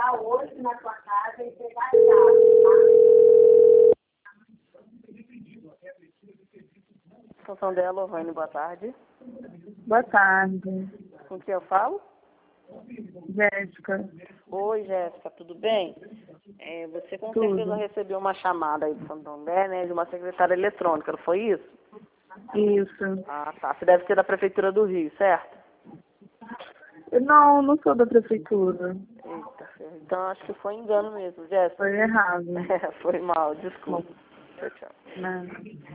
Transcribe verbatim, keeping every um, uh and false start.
chegar hoje na sua casa e pegar a chave, tá? Função dela, Lohane, boa tarde. Boa tarde. Com quem eu falo? Jéssica. Oi, Jéssica, tudo bem? É, você com Tudo. certeza recebeu uma chamada aí do Santander, né, de uma secretária eletrônica, não foi isso? Isso. Ah, tá. Você deve ser da Prefeitura do Rio, certo? Eu não, não sou da prefeitura. Eita, então acho que foi engano mesmo, Jéssica. Foi errado. É, foi mal, desculpa. Tchau, tchau. Não.